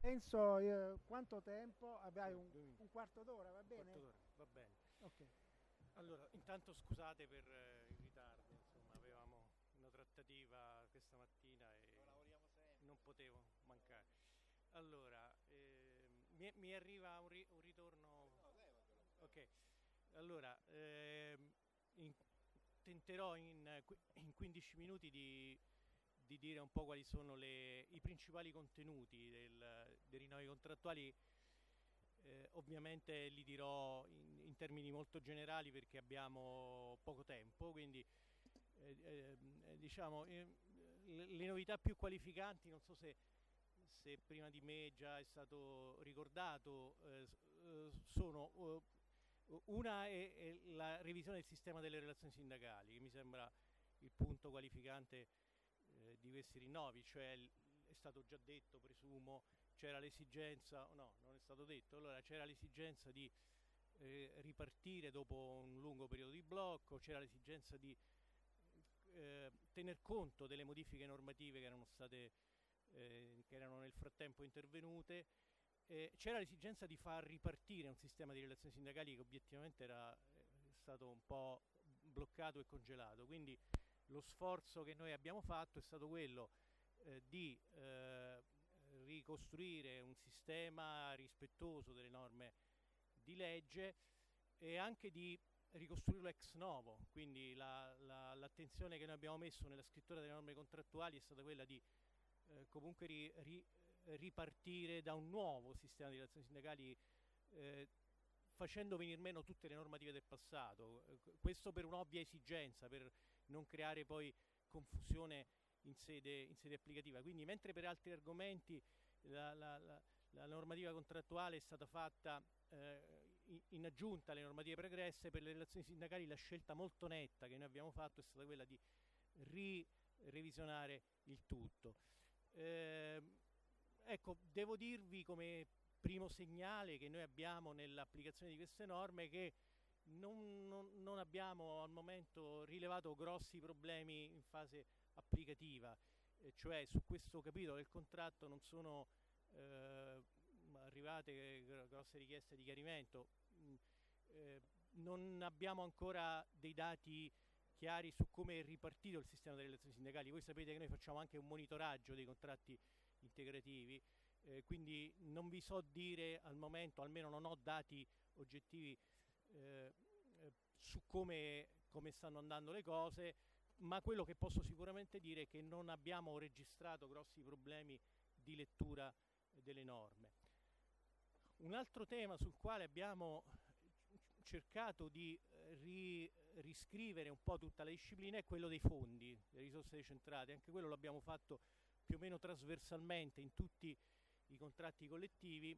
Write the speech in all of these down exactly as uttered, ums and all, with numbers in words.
Enzo, eh, quanto tempo? Avrai Due- un, due minuti, un quarto d'ora, va un quarto bene? d'ora, va bene. Ok. Allora, intanto scusate per eh, il ritardo, insomma, avevamo una trattativa questa mattina e non potevo mancare. Allora, ehm, mi, mi arriva un, ri- un ritorno. Ok, allora, ehm, in- tenterò in, eh, qui- in quindici minuti di, di dire un po' quali sono le- i principali contenuti del- dei rinnovi contrattuali. Eh, ovviamente li dirò in, in termini molto generali perché abbiamo poco tempo, quindi eh, eh, diciamo eh, le, le novità più qualificanti, non so se, se prima di me già è stato ricordato, eh, eh, sono eh, una è, è la revisione del sistema delle relazioni sindacali, che mi sembra il punto qualificante eh, di questi rinnovi, cioè il- è stato già detto, presumo, c'era l'esigenza, no, non è stato detto, allora c'era l'esigenza di eh, ripartire dopo un lungo periodo di blocco, c'era l'esigenza di eh, tener conto delle modifiche normative che erano state eh, che erano nel frattempo intervenute, eh, c'era l'esigenza di far ripartire un sistema di relazioni sindacali che obiettivamente era eh, stato un po' bloccato e congelato, quindi lo sforzo che noi abbiamo fatto è stato quello eh, di eh, ricostruire un sistema rispettoso delle norme di legge e anche di ricostruirlo ex novo, quindi la, la, l'attenzione che noi abbiamo messo nella scrittura delle norme contrattuali è stata quella di eh, comunque ri, ri, ripartire da un nuovo sistema di relazioni sindacali eh, facendo venir meno tutte le normative del passato, eh, questo per un'ovvia esigenza, per non creare poi confusione in sede, in sede applicativa. Quindi mentre per altri argomenti la, la, la, la normativa contrattuale è stata fatta eh, in aggiunta alle normative pregresse, per le relazioni sindacali la scelta molto netta che noi abbiamo fatto è stata quella di ri-revisionare il tutto. Eh, ecco, devo dirvi come primo segnale che noi abbiamo nell'applicazione di queste norme che non, non, non abbiamo al momento rilevato grossi problemi in fase applicativa, eh, cioè su questo capitolo del contratto non sono eh, arrivate grosse richieste di chiarimento. Mm, eh, non abbiamo ancora dei dati chiari su come è ripartito il sistema delle relazioni sindacali. Voi sapete che noi facciamo anche un monitoraggio dei contratti integrativi, eh, quindi non vi so dire al momento, almeno non ho dati oggettivi eh, eh, su come, come stanno andando le cose, ma quello che posso sicuramente dire è che non abbiamo registrato grossi problemi di lettura delle norme. Un altro tema sul quale abbiamo cercato di ri- riscrivere un po' tutta la disciplina è quello dei fondi, delle risorse decentrate. Anche quello l'abbiamo fatto più o meno trasversalmente in tutti i contratti collettivi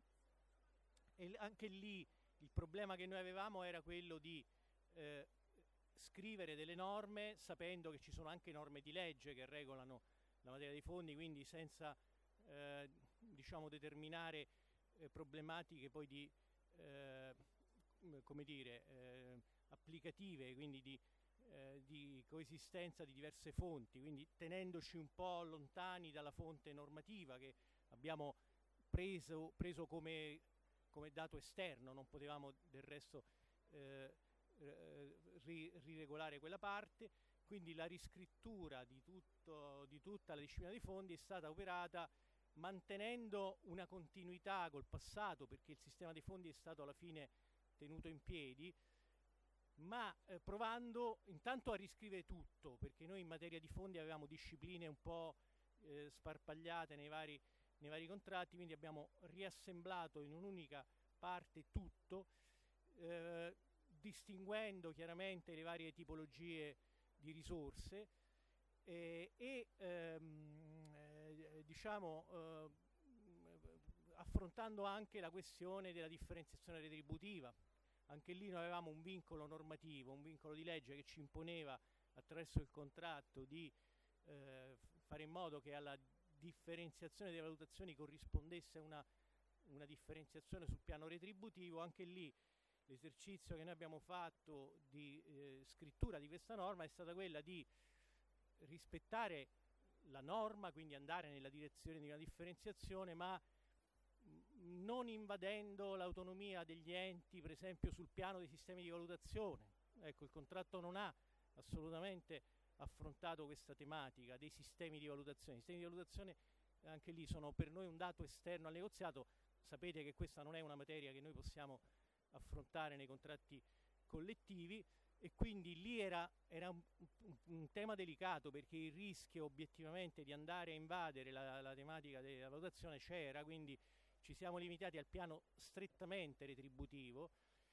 e anche lì il problema che noi avevamo era quello di eh, scrivere delle norme sapendo che ci sono anche norme di legge che regolano la materia dei fondi, quindi senza eh, diciamo determinare eh, problematiche poi di eh, come dire eh, applicative, quindi di, eh, di coesistenza di diverse fonti, quindi tenendoci un po' lontani dalla fonte normativa che abbiamo preso, preso come, come dato esterno, non potevamo del resto eh, ri, riregolare quella parte, quindi la riscrittura di, tutto, di tutta la disciplina dei fondi è stata operata mantenendo una continuità col passato, perché il sistema dei fondi è stato alla fine tenuto in piedi, ma eh, provando intanto a riscrivere tutto, perché noi in materia di fondi avevamo discipline un po' eh, sparpagliate nei vari, nei vari contratti, quindi abbiamo riassemblato in un'unica parte tutto, eh, distinguendo chiaramente le varie tipologie di risorse eh, e ehm, eh, diciamo eh, affrontando anche la questione della differenziazione retributiva. Anche lì noi avevamo un vincolo normativo, un vincolo di legge che ci imponeva attraverso il contratto di eh, fare in modo che alla differenziazione delle valutazioni corrispondesse una, una differenziazione sul piano retributivo. Anche lì l'esercizio che noi abbiamo fatto di eh, scrittura di questa norma è stata quella di rispettare la norma, quindi andare nella direzione di una differenziazione, ma non invadendo l'autonomia degli enti, per esempio sul piano dei sistemi di valutazione. Ecco, il contratto non ha assolutamente affrontato questa tematica dei sistemi di valutazione. I sistemi di valutazione, anche lì, sono per noi un dato esterno al negoziato. Sapete che questa non è una materia che noi possiamo affrontare nei contratti collettivi, e quindi lì era, era un, un, un tema delicato, perché il rischio obiettivamente di andare a invadere la, la tematica della valutazione c'era, quindi ci siamo limitati al piano strettamente retributivo,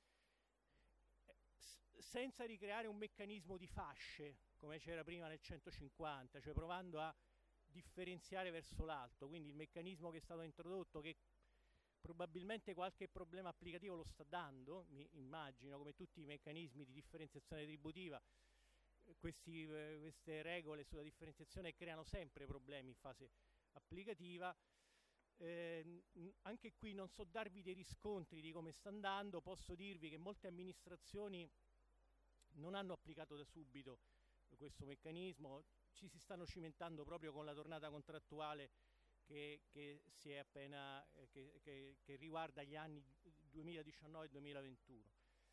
senza ricreare un meccanismo di fasce come c'era prima nel centocinquanta, cioè provando a differenziare verso l'alto. Quindi il meccanismo che è stato introdotto, che probabilmente qualche problema applicativo lo sta dando, mi immagino, come tutti i meccanismi di differenziazione retributiva, questi, eh, queste regole sulla differenziazione creano sempre problemi in fase applicativa. Eh, anche qui non so darvi dei riscontri di come sta andando, posso dirvi che molte amministrazioni non hanno applicato da subito questo meccanismo, ci si stanno cimentando proprio con la tornata contrattuale che, che si è appena eh, che, che, che riguarda gli anni duemiladiciannove duemilaventuno.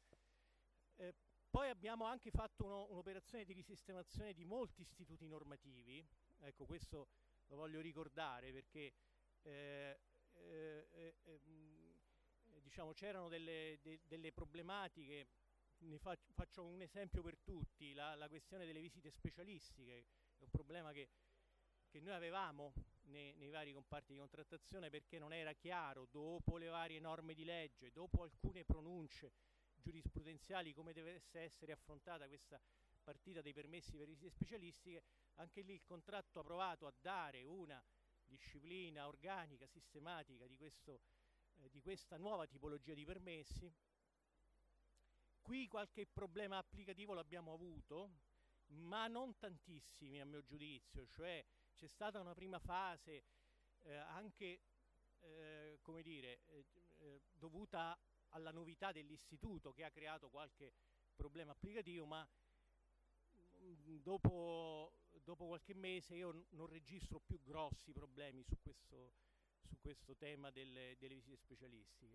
Eh, poi abbiamo anche fatto uno, un'operazione di risistemazione di molti istituti normativi, ecco, questo lo voglio ricordare, perché eh, eh, eh, eh, diciamo c'erano delle, de, delle problematiche. Ne faccio, faccio un esempio per tutti: la, la questione delle visite specialistiche è un problema che, che noi avevamo nei, nei vari comparti di contrattazione, perché non era chiaro, dopo le varie norme di legge, dopo alcune pronunce giurisprudenziali, come dovesse essere affrontata questa partita dei permessi per visite specialistiche. Anche lì il contratto ha provato a dare una disciplina organica, sistematica di, questo, eh, di questa nuova tipologia di permessi. Qui qualche problema applicativo l'abbiamo avuto, ma non tantissimi a mio giudizio, cioè c'è stata una prima fase eh, anche eh, come dire, eh, eh, dovuta alla novità dell'istituto, che ha creato qualche problema applicativo, ma mh, dopo, dopo qualche mese io n- non registro più grossi problemi su questo, su questo tema delle, delle visite specialistiche.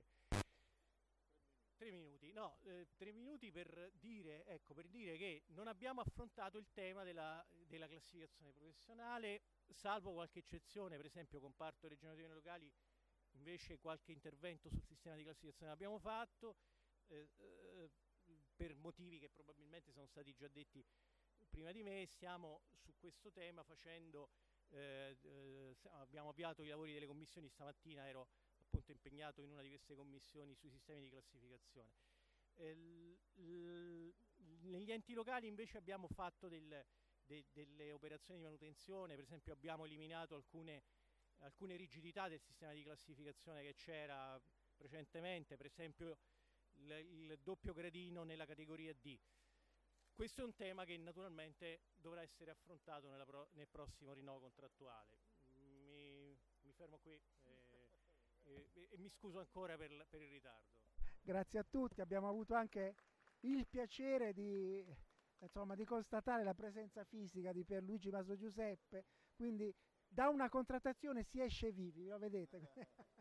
Tre minuti, no, eh, tre minuti per dire, ecco, per dire che non abbiamo affrontato il tema della, della classificazione professionale, salvo qualche eccezione, per esempio comparto regionali locali, invece qualche intervento sul sistema di classificazione l'abbiamo fatto, eh, eh, per motivi che probabilmente sono stati già detti prima di me. Stiamo su questo tema facendo, eh, eh, abbiamo avviato i lavori delle commissioni, stamattina ero appunto impegnato in una di queste commissioni sui sistemi di classificazione. Eh, l, l, negli enti locali invece abbiamo fatto del, de, delle operazioni di manutenzione, per esempio abbiamo eliminato alcune, alcune rigidità del sistema di classificazione che c'era precedentemente, per esempio il, il doppio gradino nella categoria D. Questo è un tema che naturalmente dovrà essere affrontato nella pro, nel prossimo rinnovo contrattuale. Mi, mi fermo qui. Eh, E, e mi scuso ancora per, per il ritardo. Grazie a tutti, abbiamo avuto anche il piacere di, insomma, di constatare la presenza fisica di Pierluigi Mastrogiuseppe, quindi da una contrattazione si esce vivi, lo vedete?